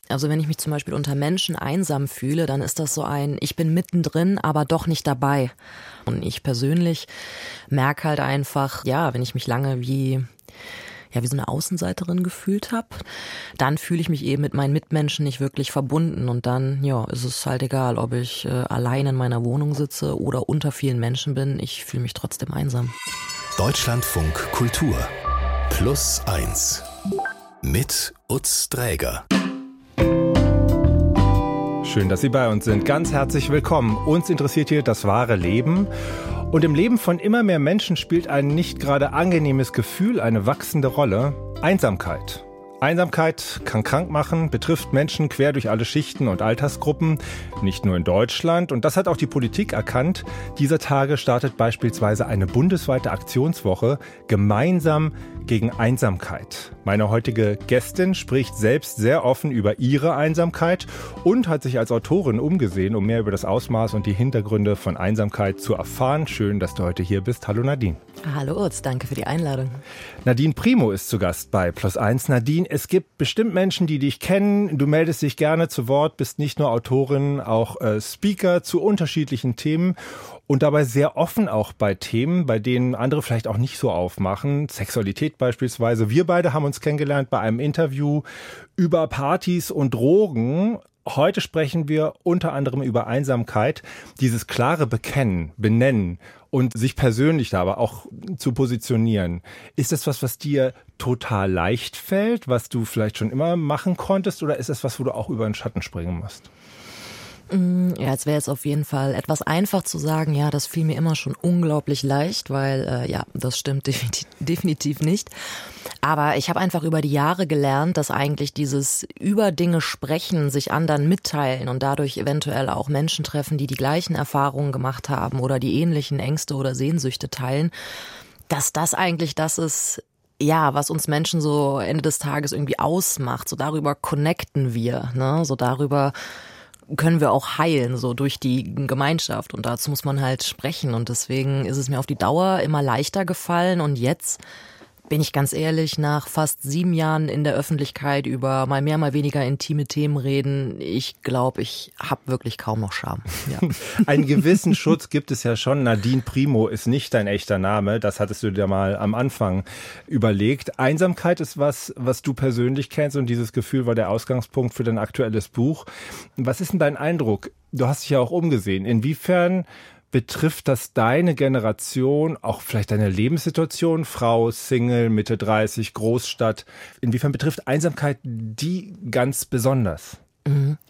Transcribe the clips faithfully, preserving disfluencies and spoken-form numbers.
Also wenn ich mich zum Beispiel unter Menschen einsam fühle, dann ist das so ein, ich bin mittendrin, aber doch nicht dabei. Und ich persönlich merke halt einfach, ja, wenn ich mich lange wie... ja, wie so eine Außenseiterin gefühlt habe, dann fühle ich mich eben mit meinen Mitmenschen nicht wirklich verbunden und dann, ja, ist es halt egal, ob ich äh, allein in meiner Wohnung sitze oder unter vielen Menschen bin, ich fühle mich trotzdem einsam. Deutschlandfunk Kultur Plus eins mit Utz Dräger. Schön, dass Sie bei uns sind. Ganz herzlich willkommen. Uns interessiert hier das wahre Leben. Und im Leben von immer mehr Menschen spielt ein nicht gerade angenehmes Gefühl eine wachsende Rolle: Einsamkeit. Einsamkeit kann krank machen, betrifft Menschen quer durch alle Schichten und Altersgruppen, nicht nur in Deutschland. Und das hat auch die Politik erkannt. Dieser Tage startet beispielsweise eine bundesweite Aktionswoche gemeinsam gegen Einsamkeit. Meine heutige Gästin spricht selbst sehr offen über ihre Einsamkeit und hat sich als Autorin umgesehen, um mehr über das Ausmaß und die Hintergründe von Einsamkeit zu erfahren. Schön, dass du heute hier bist. Hallo Nadine. Hallo Utz, danke für die Einladung. Nadine Primo ist zu Gast bei Plus eins. Nadine, es gibt bestimmt Menschen, die dich kennen. Du meldest dich gerne zu Wort, bist nicht nur Autorin, auch äh, Speaker zu unterschiedlichen Themen und dabei sehr offen auch bei Themen, bei denen andere vielleicht auch nicht so aufmachen. Sexualität beispielsweise. Wir beide haben uns kennengelernt bei einem Interview über Partys und Drogen. Heute sprechen wir unter anderem über Einsamkeit, dieses klare Bekennen, Benennen und sich persönlich da aber auch zu positionieren. Ist das was, was dir total leicht fällt, was du vielleicht schon immer machen konntest, oder ist das was, wo du auch über den Schatten springen musst? Ja, es wäre jetzt auf jeden Fall etwas einfach zu sagen, ja, das fiel mir immer schon unglaublich leicht, weil äh, ja, das stimmt definitiv, definitiv nicht. Aber ich habe einfach über die Jahre gelernt, dass eigentlich dieses über Dinge sprechen, sich anderen mitteilen und dadurch eventuell auch Menschen treffen, die die gleichen Erfahrungen gemacht haben oder die ähnlichen Ängste oder Sehnsüchte teilen, dass das eigentlich das ist, ja, was uns Menschen so Ende des Tages irgendwie ausmacht. So darüber connecten wir, ne? So darüber können wir auch heilen, so durch die Gemeinschaft. Und dazu muss man halt sprechen. Und deswegen ist es mir auf die Dauer immer leichter gefallen. Und jetzt bin ich ganz ehrlich, nach fast sieben Jahren in der Öffentlichkeit über mal mehr, mal weniger intime Themen reden, ich glaube, ich habe wirklich kaum noch Scham. Ja. Einen gewissen Schutz gibt es ja schon. Nadine Primo ist nicht dein echter Name. Das hattest du dir mal am Anfang überlegt. Einsamkeit ist was, was du persönlich kennst, und dieses Gefühl war der Ausgangspunkt für dein aktuelles Buch. Was ist denn dein Eindruck? Du hast dich ja auch umgesehen. Inwiefern betrifft das deine Generation, auch vielleicht deine Lebenssituation, Frau, Single, Mitte dreißig, Großstadt? Inwiefern betrifft Einsamkeit die ganz besonders? Mhm.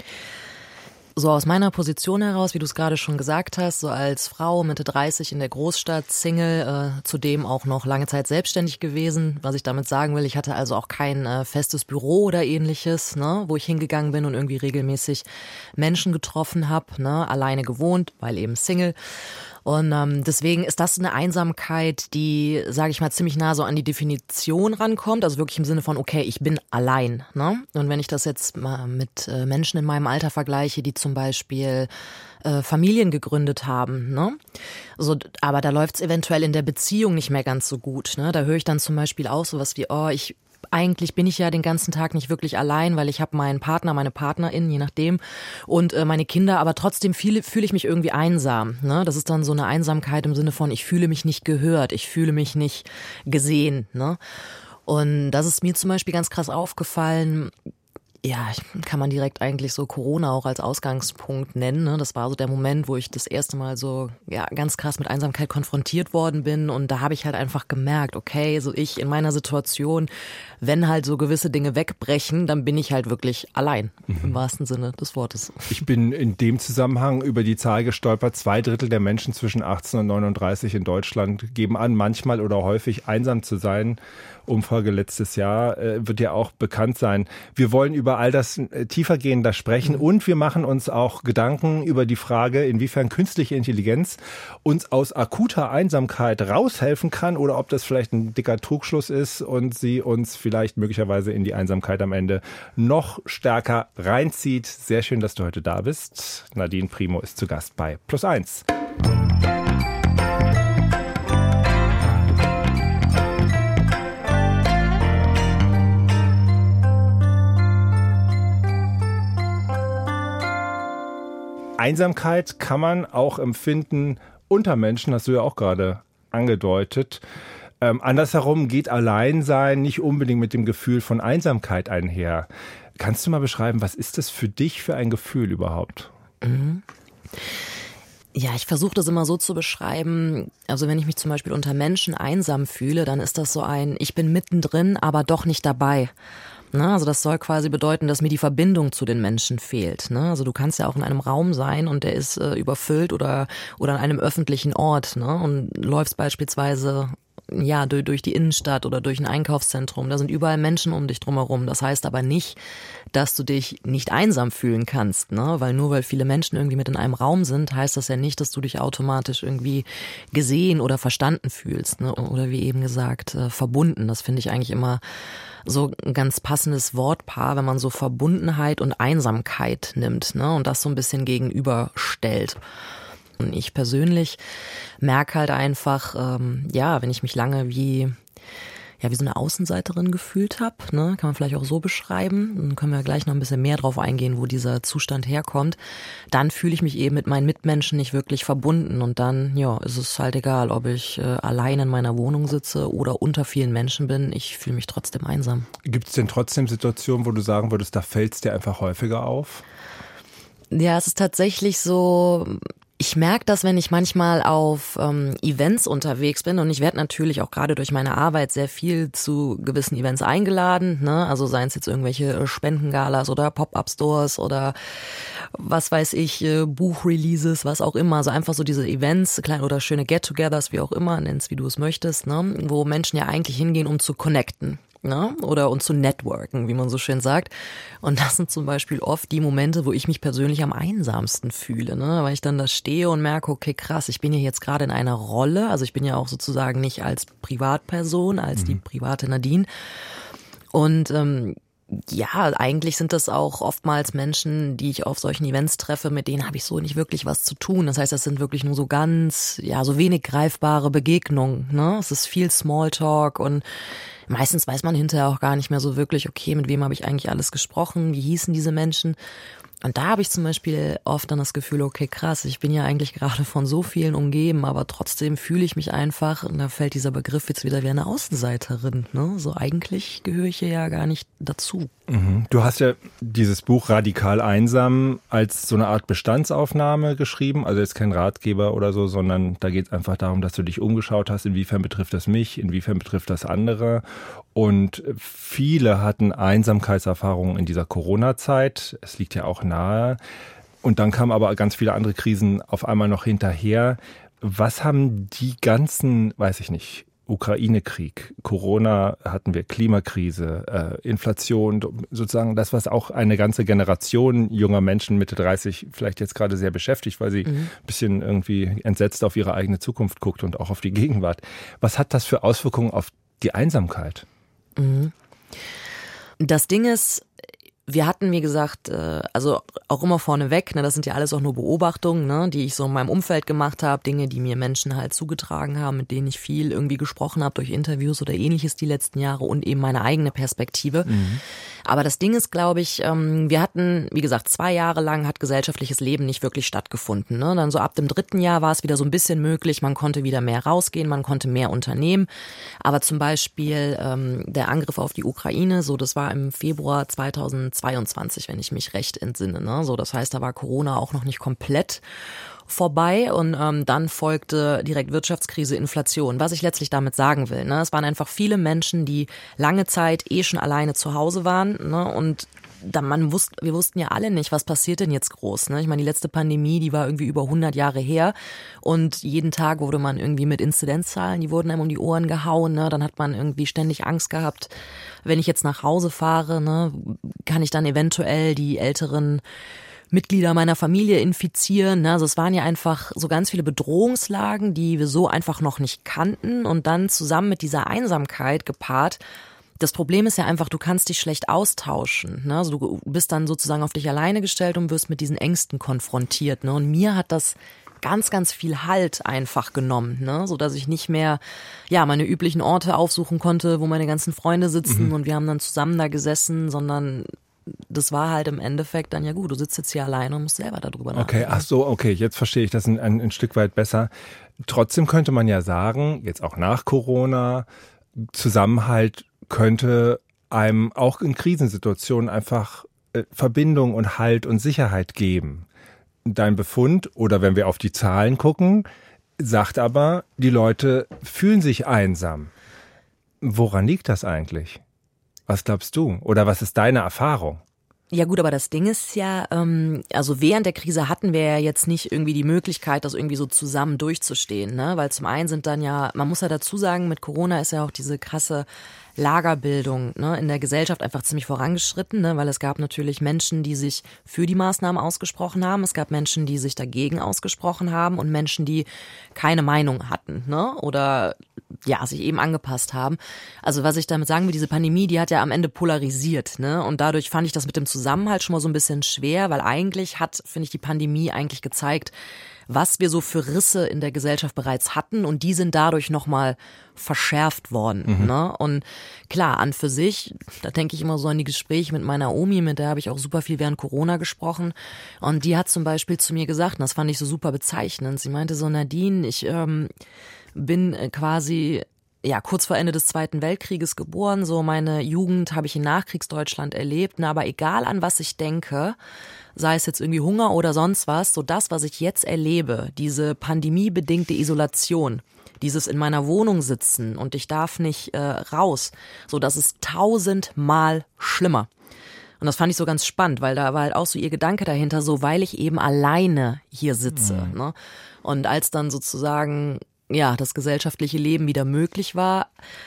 So aus meiner Position heraus, wie du es gerade schon gesagt hast, so als Frau Mitte dreißig in der Großstadt, Single, äh, zudem auch noch lange Zeit selbstständig gewesen. Was ich damit sagen will, ich hatte also auch kein äh, festes Büro oder ähnliches, ne, wo ich hingegangen bin und irgendwie regelmäßig Menschen getroffen habe, ne, alleine gewohnt, weil eben Single. Und ähm, deswegen ist das eine Einsamkeit, die, sage ich mal, ziemlich nah so an die Definition rankommt. Also wirklich im Sinne von, okay, ich bin allein. Ne? Und wenn ich das jetzt mal mit äh, Menschen in meinem Alter vergleiche, die zum Beispiel äh, Familien gegründet haben, ne? So, aber da läuft es eventuell in der Beziehung nicht mehr ganz so gut. Ne? Da höre ich dann zum Beispiel auch sowas wie, oh, ich eigentlich bin ich ja den ganzen Tag nicht wirklich allein, weil ich habe meinen Partner, meine Partnerin, je nachdem, und äh, meine Kinder, aber trotzdem fühle fühl ich mich irgendwie einsam. Ne? Das ist dann so eine Einsamkeit im Sinne von, ich fühle mich nicht gehört, ich fühle mich nicht gesehen. Ne? Und das ist mir zum Beispiel ganz krass aufgefallen. Ja, kann man direkt eigentlich so Corona auch als Ausgangspunkt nennen. Ne? Das war so der Moment, wo ich das erste Mal so ja ganz krass mit Einsamkeit konfrontiert worden bin. Und da habe ich halt einfach gemerkt, okay, so ich in meiner Situation, wenn halt so gewisse Dinge wegbrechen, dann bin ich halt wirklich allein, mhm. im wahrsten Sinne des Wortes. Ich bin in dem Zusammenhang über die Zahl gestolpert, zwei Drittel der Menschen zwischen achtzehn und neununddreißig in Deutschland geben an, manchmal oder häufig einsam zu sein. Umfrage letztes Jahr äh, wird ja auch bekannt sein. Wir wollen über all das äh, tiefergehender sprechen, mhm. und wir machen uns auch Gedanken über die Frage, inwiefern künstliche Intelligenz uns aus akuter Einsamkeit raushelfen kann oder ob das vielleicht ein dicker Trugschluss ist und sie uns vielleicht möglicherweise in die Einsamkeit am Ende noch stärker reinzieht. Sehr schön, dass du heute da bist. Nadine Primo ist zu Gast bei Plus eins. Einsamkeit kann man auch empfinden unter Menschen, hast du ja auch gerade angedeutet. Ähm, andersherum geht Alleinsein nicht unbedingt mit dem Gefühl von Einsamkeit einher. Kannst du mal beschreiben, was ist das für dich für ein Gefühl überhaupt? Mhm. Ja, ich versuche das immer so zu beschreiben, also wenn ich mich zum Beispiel unter Menschen einsam fühle, dann ist das so ein, ich bin mittendrin, aber doch nicht dabei. Na, also das soll quasi bedeuten, dass mir die Verbindung zu den Menschen fehlt. Ne? Also du kannst ja auch in einem Raum sein und der ist äh, überfüllt oder oder an einem öffentlichen Ort, ne? Und läufst beispielsweise ja durch, durch die Innenstadt oder durch ein Einkaufszentrum. Da sind überall Menschen um dich drumherum. Das heißt aber nicht, dass du dich nicht einsam fühlen kannst, ne? Weil nur weil viele Menschen irgendwie mit in einem Raum sind, heißt das ja nicht, dass du dich automatisch irgendwie gesehen oder verstanden fühlst, ne? Oder wie eben gesagt, äh, verbunden. Das finde ich eigentlich immer so ein ganz passendes Wortpaar, wenn man so Verbundenheit und Einsamkeit nimmt, ne, und das so ein bisschen gegenüberstellt. Und ich persönlich merke halt einfach, ähm, ja, wenn ich mich lange wie ja wie so eine Außenseiterin gefühlt habe, ne, kann man vielleicht auch so beschreiben. Dann können wir gleich noch ein bisschen mehr drauf eingehen, wo dieser Zustand herkommt. Dann fühle ich mich eben mit meinen Mitmenschen nicht wirklich verbunden und dann, ja, ist es halt egal, ob ich äh, allein in meiner Wohnung sitze oder unter vielen Menschen bin. Ich fühle mich trotzdem einsam. Gibt es denn trotzdem Situationen, wo du sagen würdest, da fällt es dir einfach häufiger auf? Ja, es ist tatsächlich so. Ich merke das, wenn ich manchmal auf ähm, Events unterwegs bin und ich werde natürlich auch gerade durch meine Arbeit sehr viel zu gewissen Events eingeladen, ne? Also seien es jetzt irgendwelche Spendengalas oder Pop-up-Stores oder was weiß ich, äh, Buchreleases, was auch immer. Also einfach so diese Events, kleine oder schöne Get-togethers, wie auch immer, nenn's wie du es möchtest, ne? Wo Menschen ja eigentlich hingehen, um zu connecten. Ne? Oder und zu networken, wie man so schön sagt. Und das sind zum Beispiel oft die Momente, wo ich mich persönlich am einsamsten fühle, ne? Weil ich dann da stehe und merke, okay, krass, ich bin ja jetzt gerade in einer Rolle, also ich bin ja auch sozusagen nicht als Privatperson, als mhm. die private Nadine. Und ähm, ja, eigentlich sind das auch oftmals Menschen, die ich auf solchen Events treffe, mit denen habe ich so nicht wirklich was zu tun. Das heißt, das sind wirklich nur so ganz, ja, so wenig greifbare Begegnungen, ne? Es ist viel Smalltalk und meistens weiß man hinterher auch gar nicht mehr so wirklich, okay, mit wem habe ich eigentlich alles gesprochen, wie hießen diese Menschen? Und da habe ich zum Beispiel oft dann das Gefühl, okay, krass, ich bin ja eigentlich gerade von so vielen umgeben, aber trotzdem fühle ich mich einfach, und da fällt dieser Begriff jetzt wieder wie eine Außenseiterin, ne? So eigentlich gehöre ich hier ja gar nicht dazu. Mhm. Du hast ja dieses Buch Radikal einsam als so eine Art Bestandsaufnahme geschrieben, also jetzt kein Ratgeber oder so, sondern da geht es einfach darum, dass du dich umgeschaut hast, inwiefern betrifft das mich, inwiefern betrifft das andere. Und viele hatten Einsamkeitserfahrungen in dieser Corona-Zeit. Es liegt ja auch nahe. Und dann kamen aber ganz viele andere Krisen auf einmal noch hinterher. Was haben die ganzen, weiß ich nicht, Ukraine-Krieg, Corona hatten wir, Klimakrise, äh, Inflation, sozusagen das, was auch eine ganze Generation junger Menschen Mitte dreißig vielleicht jetzt gerade sehr beschäftigt, weil sie mhm. ein bisschen irgendwie entsetzt auf ihre eigene Zukunft guckt und auch auf die Gegenwart. Was hat das für Auswirkungen auf die Einsamkeit? Mhm. Das Ding ist, wir hatten, wie gesagt, also auch immer vorneweg, ne, das sind ja alles auch nur Beobachtungen, ne, die ich so in meinem Umfeld gemacht habe, Dinge, die mir Menschen halt zugetragen haben, mit denen ich viel irgendwie gesprochen habe durch Interviews oder ähnliches die letzten Jahre und eben meine eigene Perspektive. Mhm. Aber das Ding ist, glaube ich, wir hatten, wie gesagt, zwei Jahre lang hat gesellschaftliches Leben nicht wirklich stattgefunden. Ne? Dann so ab dem dritten Jahr war es wieder so ein bisschen möglich, man konnte wieder mehr rausgehen, man konnte mehr unternehmen. Aber zum Beispiel ähm, der Angriff auf die Ukraine, so das war im Februar zweitausendzweiundzwanzig, wenn ich mich recht entsinne. Ne? So, das heißt, da war Corona auch noch nicht komplett vorbei und ähm, dann folgte direkt Wirtschaftskrise, Inflation. Was ich letztlich damit sagen will, ne, es waren einfach viele Menschen, die lange Zeit eh schon alleine zu Hause waren, ne, und da man wusste, wir wussten ja alle nicht, was passiert denn jetzt groß, ne? Ich meine, die letzte Pandemie, die war irgendwie über hundert Jahre her und jeden Tag wurde man irgendwie mit Inzidenzzahlen, die wurden einem um die Ohren gehauen, ne? Dann hat man irgendwie ständig Angst gehabt, wenn ich jetzt nach Hause fahre, ne, kann ich dann eventuell die älteren Mitglieder meiner Familie infizieren. Also es waren ja einfach so ganz viele Bedrohungslagen, die wir so einfach noch nicht kannten und dann zusammen mit dieser Einsamkeit gepaart. Das Problem ist ja einfach, du kannst dich schlecht austauschen. Ne? Also du bist dann sozusagen auf dich alleine gestellt und wirst mit diesen Ängsten konfrontiert. Ne? Und mir hat das ganz, ganz viel Halt einfach genommen, ne? So dass ich nicht mehr ja meine üblichen Orte aufsuchen konnte, wo meine ganzen Freunde sitzen mhm. und wir haben dann zusammen da gesessen, sondern das war halt im Endeffekt dann, ja gut, du sitzt jetzt hier alleine und musst selber darüber nachdenken. Okay, ach so, okay, jetzt verstehe ich das ein, ein, ein Stück weit besser. Trotzdem könnte man ja sagen, jetzt auch nach Corona, Zusammenhalt könnte einem auch in Krisensituationen einfach äh, Verbindung und Halt und Sicherheit geben. Dein Befund, oder wenn wir auf die Zahlen gucken, sagt aber, die Leute fühlen sich einsam. Woran liegt das eigentlich? Was glaubst du? Oder was ist deine Erfahrung? Ja gut, aber das Ding ist ja, ähm, also während der Krise hatten wir ja jetzt nicht irgendwie die Möglichkeit, das irgendwie so zusammen durchzustehen, ne? Weil zum einen sind dann ja, man muss ja dazu sagen, mit Corona ist ja auch diese krasse Lagerbildung, ne, in der Gesellschaft einfach ziemlich vorangeschritten, ne, weil es gab natürlich Menschen, die sich für die Maßnahmen ausgesprochen haben, es gab Menschen, die sich dagegen ausgesprochen haben und Menschen, die keine Meinung hatten, ne, oder ja, sich eben angepasst haben. Also was ich damit sagen will, diese Pandemie, die hat ja am Ende polarisiert, ne, und dadurch fand ich das mit dem Zusammenhalt schon mal so ein bisschen schwer, weil eigentlich hat, finde ich, die Pandemie eigentlich gezeigt, was wir so für Risse in der Gesellschaft bereits hatten und die sind dadurch nochmal verschärft worden. Mhm. Ne? Und klar, an für sich, da denke ich immer so an die Gespräche mit meiner Omi, mit der habe ich auch super viel während Corona gesprochen und die hat zum Beispiel zu mir gesagt, und das fand ich so super bezeichnend, sie meinte so, Nadine, ich ähm, bin quasi ja kurz vor Ende des Zweiten Weltkrieges geboren, so meine Jugend habe ich in Nachkriegsdeutschland erlebt, ne, aber egal an was ich denke, sei es jetzt irgendwie Hunger oder sonst was, so das, was ich jetzt erlebe, diese pandemiebedingte Isolation, dieses in meiner Wohnung sitzen und ich darf nicht äh, raus, so das ist tausendmal schlimmer. Und das fand ich so ganz spannend, weil da war halt auch so ihr Gedanke dahinter, so weil ich eben alleine hier sitze. Mhm. Ne? Und als dann sozusagen ja das gesellschaftliche Leben wieder möglich war,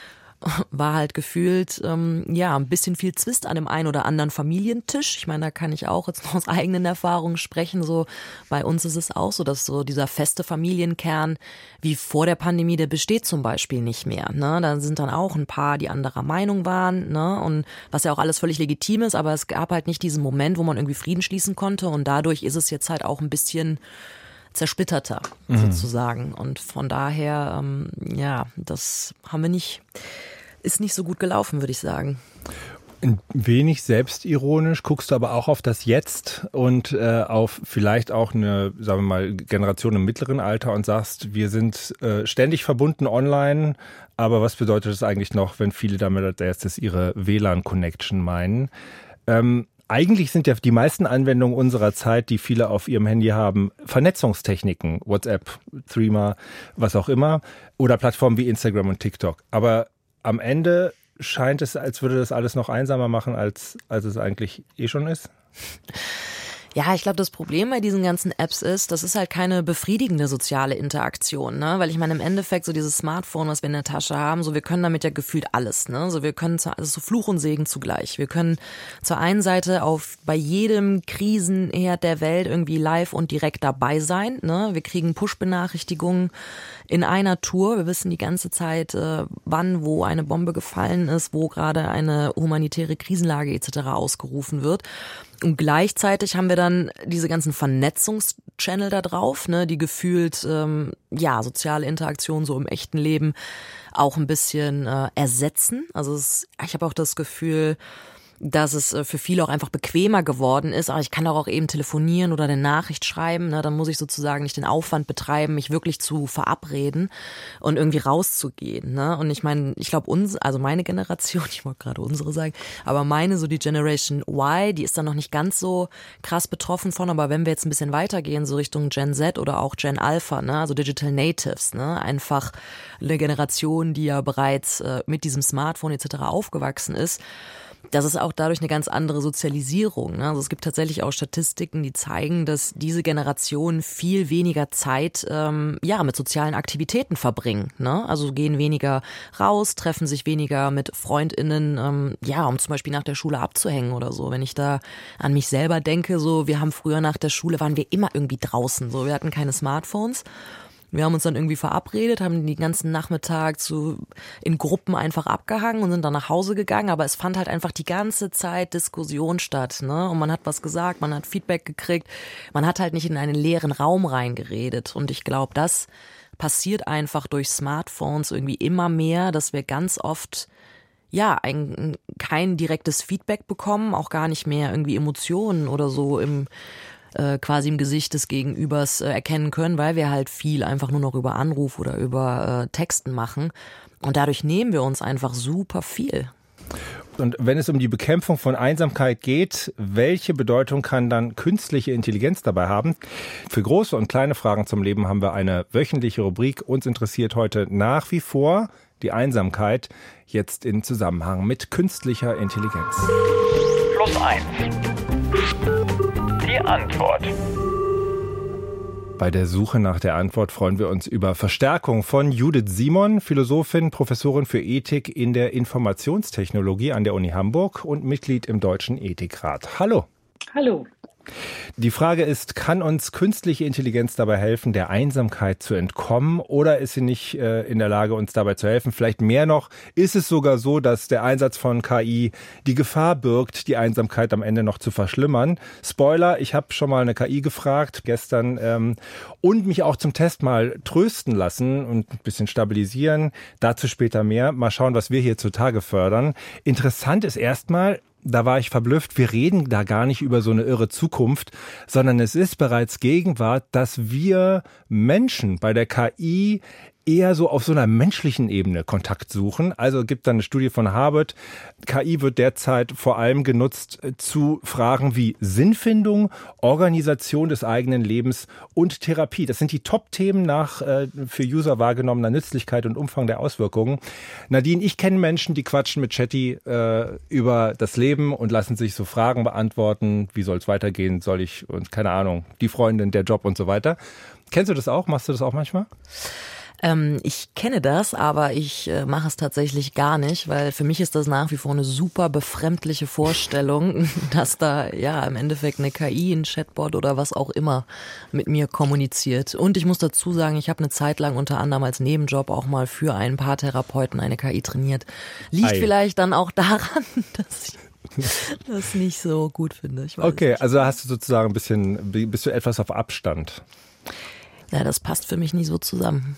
war halt gefühlt, ähm, ja, ein bisschen viel Zwist an dem einen oder anderen Familientisch. Ich meine, da kann ich auch jetzt noch aus eigenen Erfahrungen sprechen. So bei uns ist es auch so, dass so dieser feste Familienkern wie vor der Pandemie, der besteht zum Beispiel nicht mehr. Ne? Da sind dann auch ein paar, die anderer Meinung waren, ne? Und was ja auch alles völlig legitim ist, aber es gab halt nicht diesen Moment, wo man irgendwie Frieden schließen konnte und dadurch ist es jetzt halt auch ein bisschen zersplitterter sozusagen. Mhm. Und von daher, ähm, ja, das haben wir nicht, ist nicht so gut gelaufen, würde ich sagen. Ein wenig selbstironisch guckst du aber auch auf das Jetzt und äh, auf vielleicht auch eine, sagen wir mal, Generation im mittleren Alter und sagst, wir sind äh, ständig verbunden online, aber was bedeutet das eigentlich noch, wenn viele damit als erstes ihre W L A N-Connection meinen? Ähm, Eigentlich sind ja die meisten Anwendungen unserer Zeit, die viele auf ihrem Handy haben, Vernetzungstechniken, WhatsApp, Threema, was auch immer, oder Plattformen wie Instagram und TikTok. Aber am Ende scheint es, als würde das alles noch einsamer machen, als, als es eigentlich eh schon ist. Ja, ich glaube, das Problem bei diesen ganzen Apps ist, das ist halt keine befriedigende soziale Interaktion, ne? Weil ich meine, im Endeffekt so dieses Smartphone, was wir in der Tasche haben, so wir können damit ja gefühlt alles, ne? So wir können, also so Fluch und Segen zugleich. Wir können zur einen Seite auf bei jedem Krisenherd der Welt irgendwie live und direkt dabei sein, ne? Wir kriegen Push-Benachrichtigungen in einer Tour. Wir wissen die ganze Zeit, äh, wann, wo eine Bombe gefallen ist, wo gerade eine humanitäre Krisenlage et cetera ausgerufen wird. Und gleichzeitig haben wir dann diese ganzen Vernetzungschannel da drauf, ne, die gefühlt ähm, ja soziale Interaktion so im echten Leben auch ein bisschen äh, ersetzen. Also es, ich habe auch das Gefühl, dass es für viele auch einfach bequemer geworden ist. Aber ich kann doch auch eben telefonieren oder eine Nachricht schreiben. Ne? Dann muss ich sozusagen nicht den Aufwand betreiben, mich wirklich zu verabreden und irgendwie rauszugehen. Ne? Und ich meine, ich glaube, uns, also meine Generation, ich wollte gerade unsere sagen, aber meine, so die Generation Y, die ist dann noch nicht ganz so krass betroffen von. Aber wenn wir jetzt ein bisschen weitergehen, so Richtung Gen Z oder auch Gen Alpha, ne? Also Digital Natives, ne? Einfach eine Generation, die ja bereits äh, mit diesem Smartphone et cetera aufgewachsen ist, das ist auch dadurch eine ganz andere Sozialisierung. Ne? Also es gibt tatsächlich auch Statistiken, die zeigen, dass diese Generation viel weniger Zeit ähm, ja mit sozialen Aktivitäten verbringen. Ne? Also gehen weniger raus, treffen sich weniger mit FreundInnen, ähm, ja, um zum Beispiel nach der Schule abzuhängen oder so. Wenn ich da an mich selber denke, so wir haben früher nach der Schule, waren wir immer irgendwie draußen. So, wir hatten keine Smartphones. Wir haben uns dann irgendwie verabredet, haben den ganzen Nachmittag zu, in Gruppen einfach abgehangen und sind dann nach Hause gegangen. Aber es fand halt einfach die ganze Zeit Diskussion statt, ne? Und man hat was gesagt, man hat Feedback gekriegt. Man hat halt nicht in einen leeren Raum reingeredet. Und ich glaube, das passiert einfach durch Smartphones irgendwie immer mehr, dass wir ganz oft ja, ein, kein direktes Feedback bekommen, auch gar nicht mehr irgendwie Emotionen oder so im äh, quasi im Gesicht des Gegenübers äh, erkennen können, weil wir halt viel einfach nur noch über Anruf oder über äh, Texten machen. Und dadurch nehmen wir uns einfach super viel. Und wenn es um die Bekämpfung von Einsamkeit geht, welche Bedeutung kann dann künstliche Intelligenz dabei haben? Für große und kleine Fragen zum Leben haben wir eine wöchentliche Rubrik. Uns interessiert heute nach wie vor die Einsamkeit, jetzt in Zusammenhang mit künstlicher Intelligenz. Plus eins. Die Antwort. Bei der Suche nach der Antwort freuen wir uns über Verstärkung von Judith Simon, Philosophin, Professorin für Ethik in der Informationstechnologie an der Uni Hamburg und Mitglied im Deutschen Ethikrat. Hallo. Hallo. Die Frage ist, kann uns künstliche Intelligenz dabei helfen, der Einsamkeit zu entkommen, oder ist sie nicht äh, in der Lage, uns dabei zu helfen? Vielleicht mehr noch, ist es sogar so, dass der Einsatz von K I die Gefahr birgt, die Einsamkeit am Ende noch zu verschlimmern? Spoiler, ich habe schon mal eine K I gefragt gestern ähm, und mich auch zum Test mal trösten lassen und ein bisschen stabilisieren. Dazu später mehr. Mal schauen, was wir hier zutage fördern. Interessant ist erstmal, da war ich verblüfft, wir reden da gar nicht über so eine irre Zukunft, sondern es ist bereits Gegenwart, dass wir Menschen bei der K I eher so auf so einer menschlichen Ebene Kontakt suchen. Also gibt da eine Studie von Harvard. K I wird derzeit vor allem genutzt zu Fragen wie Sinnfindung, Organisation des eigenen Lebens und Therapie. Das sind die Top-Themen nach äh, für User wahrgenommener Nützlichkeit und Umfang der Auswirkungen. Nadine, ich kenne Menschen, die quatschen mit Chatty äh, über das Leben und lassen sich so Fragen beantworten. Wie soll es weitergehen? Soll ich, und keine Ahnung, die Freundin, der Job und so weiter. Kennst du das auch? Machst du das auch manchmal? Ähm, ich kenne das, aber ich äh, mache es tatsächlich gar nicht, weil für mich ist das nach wie vor eine super befremdliche Vorstellung, dass da ja im Endeffekt eine K I, ein Chatbot oder was auch immer mit mir kommuniziert. Und ich muss dazu sagen, ich habe eine Zeit lang unter anderem als Nebenjob auch mal für einen Paartherapeuten eine K I trainiert. Liegt Ei. vielleicht dann auch daran, dass ich das nicht so gut finde. Ich weiß okay, nicht. Also hast du sozusagen ein bisschen, bist du etwas auf Abstand? Ja, das passt für mich nicht so zusammen.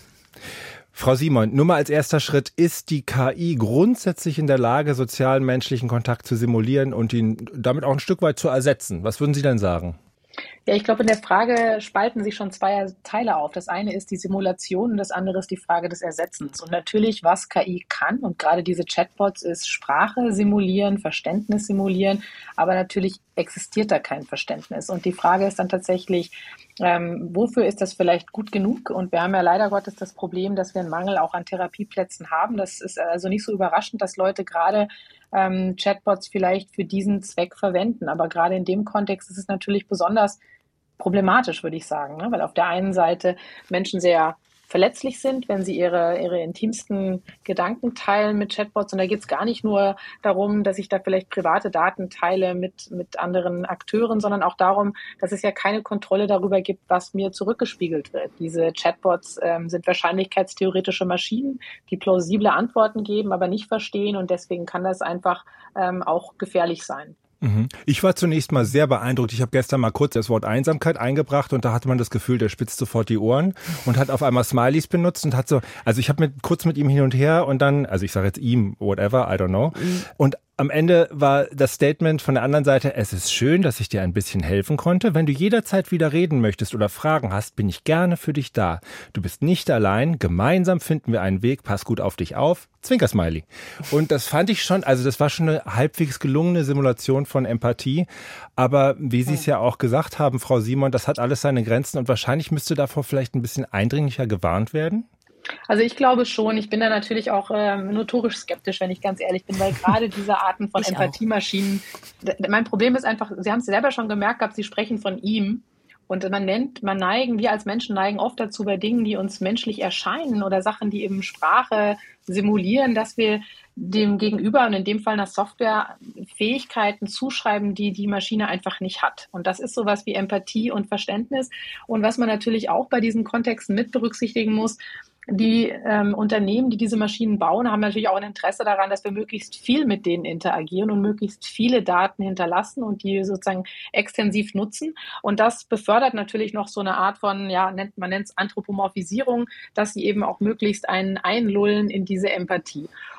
Frau Simon, nur mal als erster Schritt, ist die K I grundsätzlich in der Lage, sozialen menschlichen Kontakt zu simulieren und ihn damit auch ein Stück weit zu ersetzen? Was würden Sie denn sagen? Ja, ich glaube, in der Frage spalten sich schon zwei Teile auf. Das eine ist die Simulation und das andere ist die Frage des Ersetzens. Und natürlich, was K I kann, und gerade diese Chatbots, ist Sprache simulieren, Verständnis simulieren, aber natürlich existiert da kein Verständnis. Und die Frage ist dann tatsächlich, ähm, wofür ist das vielleicht gut genug? Und wir haben ja leider Gottes das Problem, dass wir einen Mangel auch an Therapieplätzen haben. Das ist also nicht so überraschend, dass Leute gerade ähm, Chatbots vielleicht für diesen Zweck verwenden. Aber gerade in dem Kontext ist es natürlich besonders problematisch, würde ich sagen, ne? Weil auf der einen Seite Menschen sehr verletzlich sind, wenn sie ihre, ihre intimsten Gedanken teilen mit Chatbots. Und da geht es gar nicht nur darum, dass ich da vielleicht private Daten teile mit, mit anderen Akteuren, sondern auch darum, dass es ja keine Kontrolle darüber gibt, was mir zurückgespiegelt wird. Diese Chatbots ähm, sind wahrscheinlichkeitstheoretische Maschinen, die plausible Antworten geben, aber nicht verstehen. Und deswegen kann das einfach ähm, auch gefährlich sein. Ich war zunächst mal sehr beeindruckt. Ich habe gestern mal kurz das Wort Einsamkeit eingebracht und da hatte man das Gefühl, der spitzt sofort die Ohren und hat auf einmal Smileys benutzt und hat so, also ich habe mit, kurz mit ihm hin und her und dann, also ich sage jetzt ihm, whatever, I don't know. Und am Ende war das Statement von der anderen Seite, es ist schön, dass ich dir ein bisschen helfen konnte. Wenn du jederzeit wieder reden möchtest oder Fragen hast, bin ich gerne für dich da. Du bist nicht allein, gemeinsam finden wir einen Weg, pass gut auf dich auf. Zwinker-Smiley. Und das fand ich schon, also das war schon eine halbwegs gelungene Simulation von Empathie. Aber wie Sie es ja auch gesagt haben, Frau Simon, das hat alles seine Grenzen und wahrscheinlich müsste davor vielleicht ein bisschen eindringlicher gewarnt werden. Also ich glaube schon, ich bin da natürlich auch ähm, notorisch skeptisch, wenn ich ganz ehrlich bin, weil gerade diese Arten von Empathiemaschinen, mein Problem ist einfach, Sie haben es selber schon gemerkt gehabt, Sie sprechen von ihm. Und man nennt, man neigen, wir als Menschen neigen oft dazu, bei Dingen, die uns menschlich erscheinen oder Sachen, die eben Sprache simulieren, dass wir dem Gegenüber und in dem Fall einer Software Fähigkeiten zuschreiben, die die Maschine einfach nicht hat. Und das ist sowas wie Empathie und Verständnis. Und was man natürlich auch bei diesen Kontexten mit berücksichtigen muss, die ähm, Unternehmen, die diese Maschinen bauen, haben natürlich auch ein Interesse daran, dass wir möglichst viel mit denen interagieren und möglichst viele Daten hinterlassen und die sozusagen extensiv nutzen. Und das befördert natürlich noch so eine Art von, ja, nennt, man nennt es Anthropomorphisierung, dass sie eben auch möglichst einen einlullen in diese Empathie.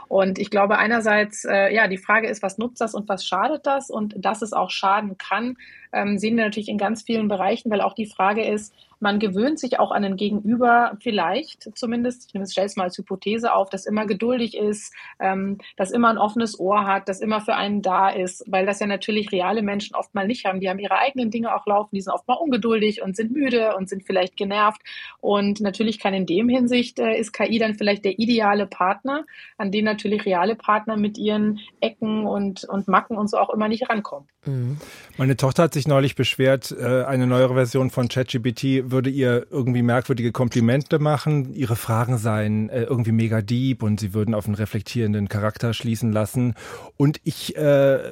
Und ich glaube einerseits, äh, ja, die Frage ist, was nutzt das und was schadet das? Und dass es auch schaden kann, ähm, sehen wir natürlich in ganz vielen Bereichen, weil auch die Frage ist, man gewöhnt sich auch an ein Gegenüber vielleicht zumindest, ich stelle es mal als Hypothese auf, das immer geduldig ist, ähm, das immer ein offenes Ohr hat, das immer für einen da ist, weil das ja natürlich reale Menschen oft mal nicht haben. Die haben ihre eigenen Dinge auch laufen, die sind oft mal ungeduldig und sind müde und sind vielleicht genervt. Und natürlich kann in dem Hinsicht, äh, ist K I dann vielleicht der ideale Partner, an den natürlich reale Partner mit ihren Ecken und, und Macken und so auch immer nicht rankommen. Mhm. Meine Tochter hat sich neulich beschwert, äh, eine neuere Version von ChatGPT würde ihr irgendwie merkwürdige Komplimente machen. Ihre Fragen seien äh, irgendwie mega deep und sie würden auf einen reflektierenden Charakter schließen lassen. Und ich äh,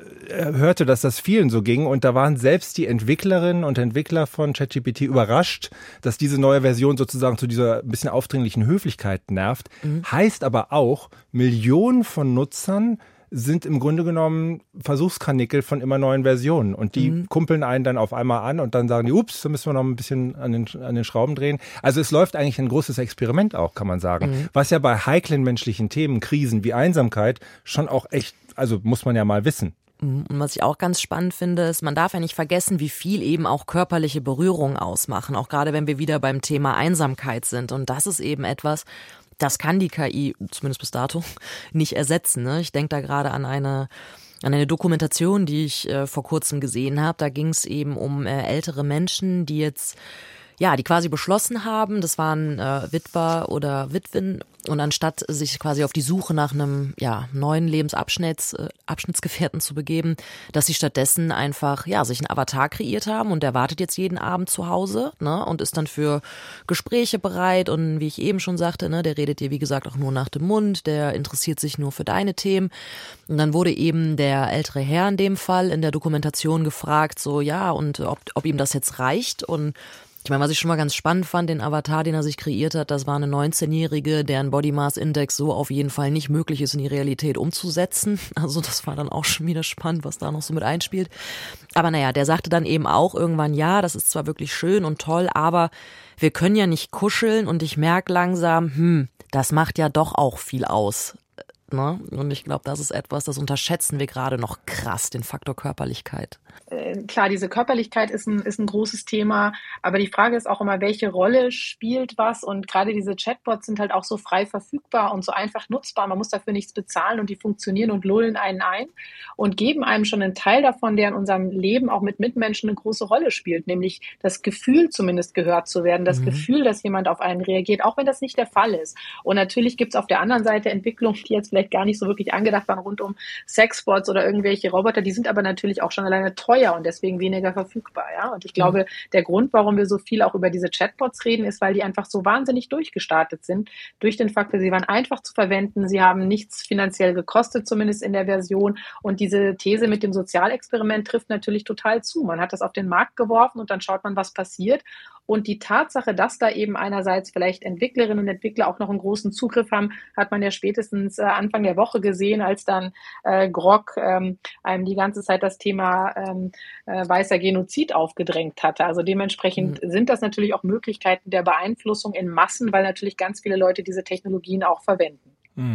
hörte, dass das vielen so ging. Und da waren selbst die Entwicklerinnen und Entwickler von ChatGPT überrascht, dass diese neue Version sozusagen zu dieser ein bisschen aufdringlichen Höflichkeit nervt. Mhm. Heißt aber auch, Millionen von Nutzern sind im Grunde genommen Versuchskanickel von immer neuen Versionen. Und die mhm. kumpeln einen dann auf einmal an und dann sagen die, ups, da müssen wir noch ein bisschen an den, an den Schrauben drehen. Also es läuft eigentlich ein großes Experiment auch, kann man sagen. Mhm. Was ja bei heiklen menschlichen Themen, Krisen wie Einsamkeit schon auch echt, also muss man ja mal wissen. Und was ich auch ganz spannend finde, ist, man darf ja nicht vergessen, wie viel eben auch körperliche Berührungen ausmachen. Auch gerade wenn wir wieder beim Thema Einsamkeit sind. Und das ist eben etwas, das kann die K I, zumindest bis dato, nicht ersetzen. Ne? Ich denke da gerade an eine an eine Dokumentation, die ich äh, vor kurzem gesehen habe. Da ging es eben um äh, ältere Menschen, die jetzt, ja, die quasi beschlossen haben, das waren äh, Witwer oder Witwen, und anstatt sich quasi auf die Suche nach einem ja neuen Lebensabschnitts äh, Abschnittsgefährten zu begeben, dass sie stattdessen einfach ja sich einen Avatar kreiert haben und der wartet jetzt jeden Abend zu Hause, ne, und ist dann für Gespräche bereit und wie ich eben schon sagte, ne, der redet dir wie gesagt auch nur nach dem Mund, der interessiert sich nur für deine Themen. Und dann wurde eben der ältere Herr in dem Fall in der Dokumentation gefragt, so ja, und ob ob ihm das jetzt reicht. Und ich meine, was ich schon mal ganz spannend fand, den Avatar, den er sich kreiert hat, das war eine neunzehnjährige, deren Body Mass Index so auf jeden Fall nicht möglich ist, in die Realität umzusetzen. Also das war dann auch schon wieder spannend, was da noch so mit einspielt. Aber naja, der sagte dann eben auch irgendwann, ja, das ist zwar wirklich schön und toll, aber wir können ja nicht kuscheln und ich merke langsam, hm, das macht ja doch auch viel aus. Ne? Und ich glaube, das ist etwas, das unterschätzen wir gerade noch krass, den Faktor Körperlichkeit. Äh, klar, diese Körperlichkeit ist ein, ist ein großes Thema, aber die Frage ist auch immer, welche Rolle spielt was, und gerade diese Chatbots sind halt auch so frei verfügbar und so einfach nutzbar, man muss dafür nichts bezahlen und die funktionieren und lullen einen ein und geben einem schon einen Teil davon, der in unserem Leben auch mit Mitmenschen eine große Rolle spielt, nämlich das Gefühl zumindest gehört zu werden, das mhm. Gefühl, dass jemand auf einen reagiert, auch wenn das nicht der Fall ist. Und natürlich gibt es auf der anderen Seite Entwicklungen, die jetzt vielleicht gar nicht so wirklich angedacht waren, rund um Sexbots oder irgendwelche Roboter, die sind aber natürlich auch schon alleine teuer und deswegen weniger verfügbar. Ja? Und ich glaube, mhm. der Grund, warum wir so viel auch über diese Chatbots reden, ist, weil die einfach so wahnsinnig durchgestartet sind, durch den Faktor, sie waren einfach zu verwenden, sie haben nichts finanziell gekostet, zumindest in der Version, und diese These mit dem Sozialexperiment trifft natürlich total zu. Man hat das auf den Markt geworfen und dann schaut man, was passiert. Und die Tatsache, dass da eben einerseits vielleicht Entwicklerinnen und Entwickler auch noch einen großen Zugriff haben, hat man ja spätestens äh, Anfang der Woche gesehen, als dann äh, Grok ähm, einem die ganze Zeit das Thema ähm, äh, weißer Genozid aufgedrängt hatte. Also dementsprechend mhm. sind das natürlich auch Möglichkeiten der Beeinflussung in Massen, weil natürlich ganz viele Leute diese Technologien auch verwenden.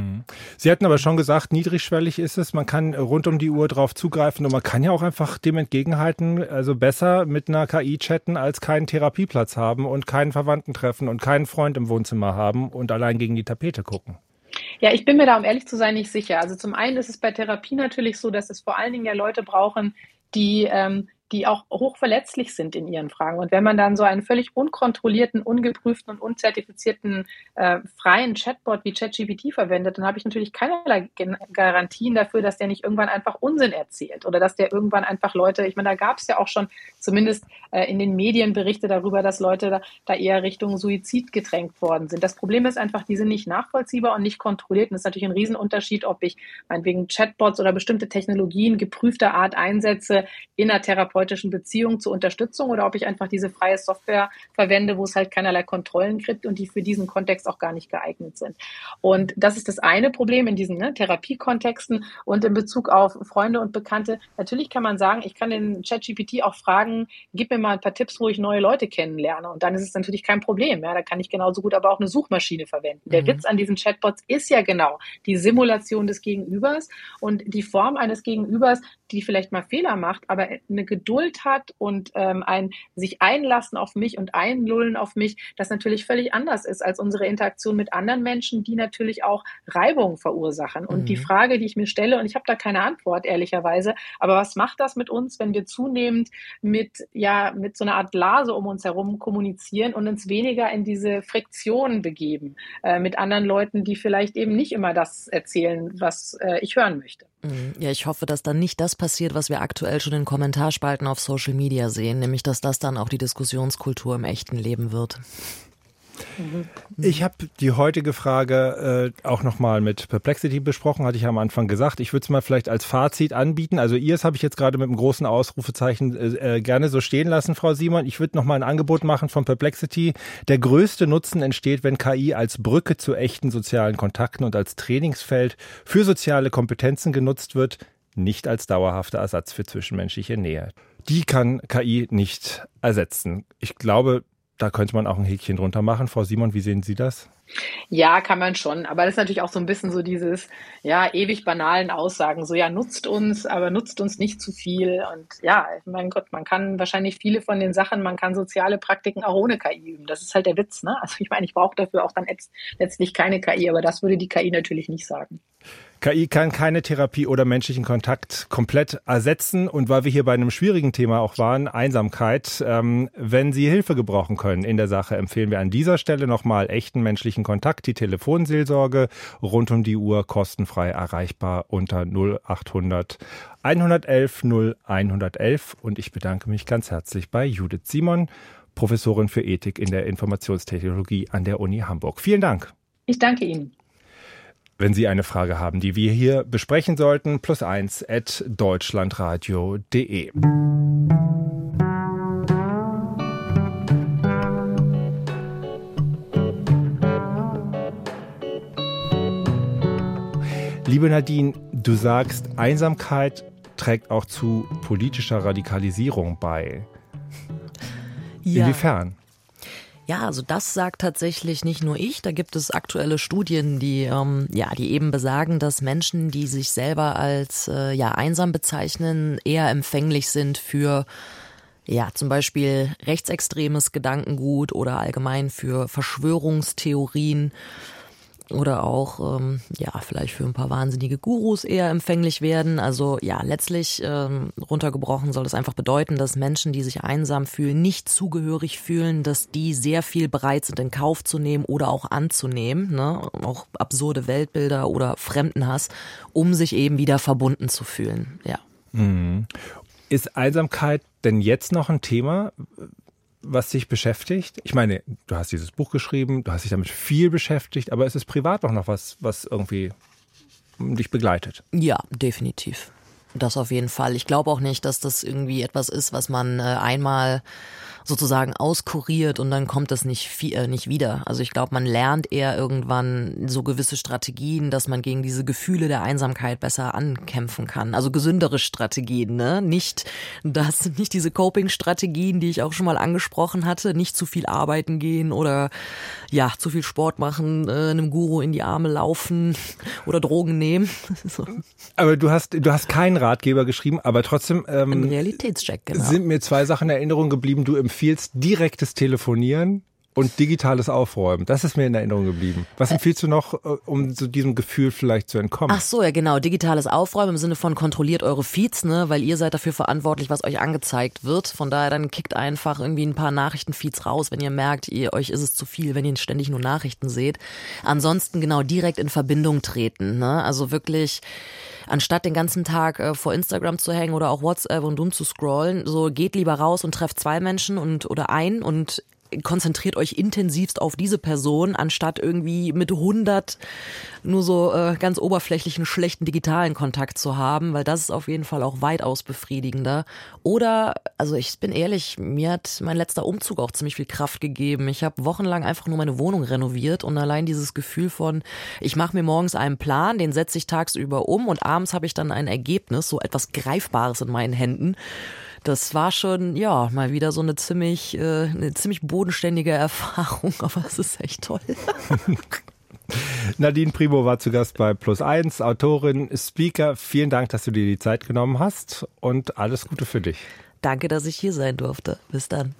Sie hatten aber schon gesagt, niedrigschwellig ist es, man kann rund um die Uhr drauf zugreifen und man kann ja auch einfach dem entgegenhalten, also besser mit einer K I chatten, als keinen Therapieplatz haben und keinen Verwandten treffen und keinen Freund im Wohnzimmer haben und allein gegen die Tapete gucken. Ja, ich bin mir da, um ehrlich zu sein, nicht sicher. Also zum einen ist es bei Therapie natürlich so, dass es vor allen Dingen ja Leute brauchen, die ähm, die auch hochverletzlich sind in ihren Fragen. Und wenn man dann so einen völlig unkontrollierten, ungeprüften und unzertifizierten äh, freien Chatbot wie ChatGPT verwendet, dann habe ich natürlich keinerlei Garantien dafür, dass der nicht irgendwann einfach Unsinn erzählt oder dass der irgendwann einfach Leute, ich meine, da gab es ja auch schon zumindest äh, in den Medien Berichte darüber, dass Leute da, da eher Richtung Suizid gedrängt worden sind. Das Problem ist einfach, die sind nicht nachvollziehbar und nicht kontrolliert. Und das ist natürlich ein Riesenunterschied, ob ich meinetwegen Chatbots oder bestimmte Technologien geprüfter Art einsetze in einer Therapie therapeutischen Beziehung zur Unterstützung oder ob ich einfach diese freie Software verwende, wo es halt keinerlei Kontrollen gibt und die für diesen Kontext auch gar nicht geeignet sind. Und das ist das eine Problem in diesen ne, Therapiekontexten. Und in Bezug auf Freunde und Bekannte, natürlich kann man sagen, ich kann den ChatGPT auch fragen, gib mir mal ein paar Tipps, wo ich neue Leute kennenlerne. Und dann ist es natürlich kein Problem. Ja, da kann ich genauso gut aber auch eine Suchmaschine verwenden. Der mhm. Witz an diesen Chatbots ist ja genau die Simulation des Gegenübers und die Form eines Gegenübers, die vielleicht mal Fehler macht, aber eine Geduld hat und ähm, ein sich einlassen auf mich und einlullen auf mich, das natürlich völlig anders ist als unsere Interaktion mit anderen Menschen, die natürlich auch Reibung verursachen. Und mhm. die Frage, die ich mir stelle, und ich habe da keine Antwort, ehrlicherweise, aber was macht das mit uns, wenn wir zunehmend mit, ja, mit so einer Art Blase um uns herum kommunizieren und uns weniger in diese Friktion begeben äh, mit anderen Leuten, die vielleicht eben nicht immer das erzählen, was äh, ich hören möchte. Ja, ich hoffe, dass dann nicht das passiert, was wir aktuell schon in Kommentarspalten auf Social Media sehen, nämlich dass das dann auch die Diskussionskultur im echten Leben wird. Ich habe die heutige Frage äh, auch nochmal mit Perplexity besprochen, hatte ich am Anfang gesagt. Ich würde es mal vielleicht als Fazit anbieten. Also ihrs habe ich jetzt gerade mit einem großen Ausrufezeichen äh, gerne so stehen lassen, Frau Simon. Ich würde nochmal ein Angebot machen von Perplexity. Der größte Nutzen entsteht, wenn K I als Brücke zu echten sozialen Kontakten und als Trainingsfeld für soziale Kompetenzen genutzt wird, nicht als dauerhafter Ersatz für zwischenmenschliche Nähe. Die kann K I nicht ersetzen. Ich glaube, da könnte man auch ein Häkchen drunter machen. Frau Simon, wie sehen Sie das? Ja, kann man schon. Aber das ist natürlich auch so ein bisschen so dieses, ja, ewig banalen Aussagen. So, ja, nutzt uns, aber nutzt uns nicht zu viel. Und ja, mein Gott, man kann wahrscheinlich viele von den Sachen, man kann soziale Praktiken auch ohne K I üben. Das ist halt der Witz, ne? Also ich meine, ich brauche dafür auch dann letztlich keine K I, aber das würde die K I natürlich nicht sagen. K I kann keine Therapie oder menschlichen Kontakt komplett ersetzen. Und weil wir hier bei einem schwierigen Thema auch waren, Einsamkeit, ähm, wenn Sie Hilfe gebrauchen können in der Sache, empfehlen wir an dieser Stelle nochmal echten menschlichen Kontakt, die Telefonseelsorge rund um die Uhr, kostenfrei erreichbar unter null acht hundert hundertelf null hundertelf. Und ich bedanke mich ganz herzlich bei Judith Simon, Professorin für Ethik in der Informationstechnologie an der Uni Hamburg. Vielen Dank. Ich danke Ihnen. Wenn Sie eine Frage haben, die wir hier besprechen sollten, plus eins at deutschlandradio punkt de. Liebe Nadine, du sagst, Einsamkeit trägt auch zu politischer Radikalisierung bei. Ja. Inwiefern? Ja, also das sagt tatsächlich nicht nur ich. Da gibt es aktuelle Studien, die ähm, ja, die eben besagen, dass Menschen, die sich selber als äh, ja einsam bezeichnen, eher empfänglich sind für ja zum Beispiel rechtsextremes Gedankengut oder allgemein für Verschwörungstheorien. Oder auch, ähm, ja, vielleicht für ein paar wahnsinnige Gurus eher empfänglich werden. Also ja, letztlich ähm, runtergebrochen soll das einfach bedeuten, dass Menschen, die sich einsam fühlen, nicht zugehörig fühlen, dass die sehr viel bereit sind in Kauf zu nehmen oder auch anzunehmen, ne? Auch absurde Weltbilder oder Fremdenhass, um sich eben wieder verbunden zu fühlen. Ja. Mhm. Ist Einsamkeit denn jetzt noch ein Thema, was dich beschäftigt? Ich meine, du hast dieses Buch geschrieben, du hast dich damit viel beschäftigt, aber es ist privat auch noch was, was irgendwie dich begleitet. Ja, definitiv. Das auf jeden Fall. Ich glaube auch nicht, dass das irgendwie etwas ist, was man äh, einmal sozusagen auskuriert und dann kommt das nicht, viel, äh, nicht wieder. Also ich glaube, man lernt eher irgendwann so gewisse Strategien, dass man gegen diese Gefühle der Einsamkeit besser ankämpfen kann. Also gesündere Strategien, ne? Nicht das, nicht diese Coping-Strategien, die ich auch schon mal angesprochen hatte, nicht zu viel arbeiten gehen oder ja, zu viel Sport machen, äh, einem Guru in die Arme laufen oder Drogen nehmen. So. Aber du hast, du hast keinen Ratgeber geschrieben, aber trotzdem ähm, ein Realitätscheck, genau. Sind mir zwei Sachen in Erinnerung geblieben. Du empfiehlst direktes Telefonieren und digitales Aufräumen. Das ist mir in Erinnerung geblieben. Was empfiehlst du noch, um zu diesem Gefühl vielleicht zu entkommen? Ach so, ja genau. Digitales Aufräumen im Sinne von kontrolliert eure Feeds, ne, weil ihr seid dafür verantwortlich, was euch angezeigt wird. Von daher dann kickt einfach irgendwie ein paar Nachrichtenfeeds raus, wenn ihr merkt, ihr, euch ist es zu viel, wenn ihr ständig nur Nachrichten seht. Ansonsten genau direkt in Verbindung treten, ne? Also wirklich anstatt den ganzen Tag äh, vor Instagram zu hängen oder auch WhatsApp und dumm zu scrollen, so geht lieber raus und trefft zwei Menschen und oder ein und konzentriert euch intensivst auf diese Person, anstatt irgendwie mit hundert nur so äh, ganz oberflächlichen, schlechten digitalen Kontakt zu haben, weil das ist auf jeden Fall auch weitaus befriedigender. Oder, also ich bin ehrlich, mir hat mein letzter Umzug auch ziemlich viel Kraft gegeben. Ich habe wochenlang einfach nur meine Wohnung renoviert und allein dieses Gefühl von, ich mache mir morgens einen Plan, den setze ich tagsüber um und abends habe ich dann ein Ergebnis, so etwas Greifbares in meinen Händen. Das war schon, ja, mal wieder so eine ziemlich, äh, eine ziemlich bodenständige Erfahrung, aber es ist echt toll. Nadine Primo war zu Gast bei Plus eins, Autorin, Speaker. Vielen Dank, dass du dir die Zeit genommen hast und alles Gute für dich. Danke, dass ich hier sein durfte. Bis dann.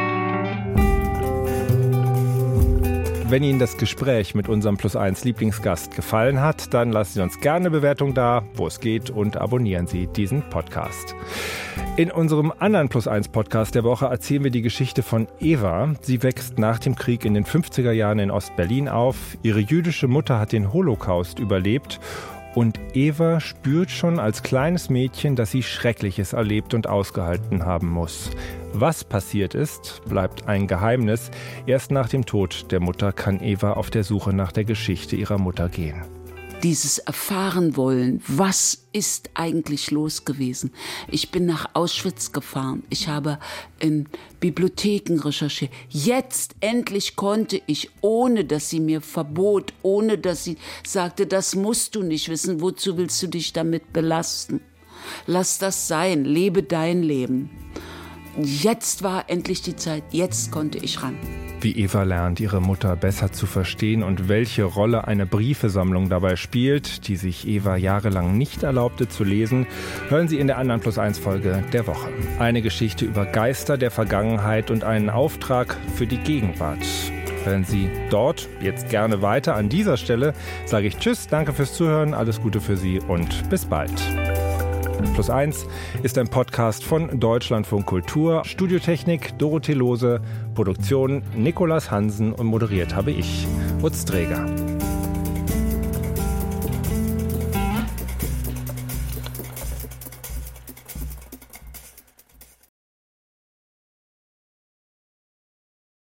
Wenn Ihnen das Gespräch mit unserem Plus eins Lieblingsgast gefallen hat, dann lassen Sie uns gerne eine Bewertung da, wo es geht, und abonnieren Sie diesen Podcast. In unserem anderen Plus eins Podcast der Woche erzählen wir die Geschichte von Eva. Sie wächst nach dem Krieg in den fünfziger Jahren in Ostberlin auf. Ihre jüdische Mutter hat den Holocaust überlebt. Und Eva spürt schon als kleines Mädchen, dass sie Schreckliches erlebt und ausgehalten haben muss. Was passiert ist, bleibt ein Geheimnis. Erst nach dem Tod der Mutter kann Eva auf der Suche nach der Geschichte ihrer Mutter gehen. Dieses Erfahren wollen, was ist eigentlich los gewesen? Ich bin nach Auschwitz gefahren. Ich habe in Bibliotheken recherchiert. Jetzt endlich konnte ich, ohne dass sie mir verbot, ohne dass sie sagte, das musst du nicht wissen, wozu willst du dich damit belasten? Lass das sein, lebe dein Leben. Jetzt war endlich die Zeit, jetzt konnte ich ran. Wie Eva lernt, ihre Mutter besser zu verstehen und welche Rolle eine Briefesammlung dabei spielt, die sich Eva jahrelang nicht erlaubte zu lesen, hören Sie in der anderen Plus eins Folge der Woche. Eine Geschichte über Geister der Vergangenheit und einen Auftrag für die Gegenwart. Hören Sie dort jetzt gerne weiter. An dieser Stelle sage ich Tschüss, danke fürs Zuhören, alles Gute für Sie und bis bald. Plus eins ist ein Podcast von Deutschlandfunk Kultur. Studiotechnik Dorothee Lohse, Produktion Nikolas Hansen und moderiert habe ich, Utz Dräger.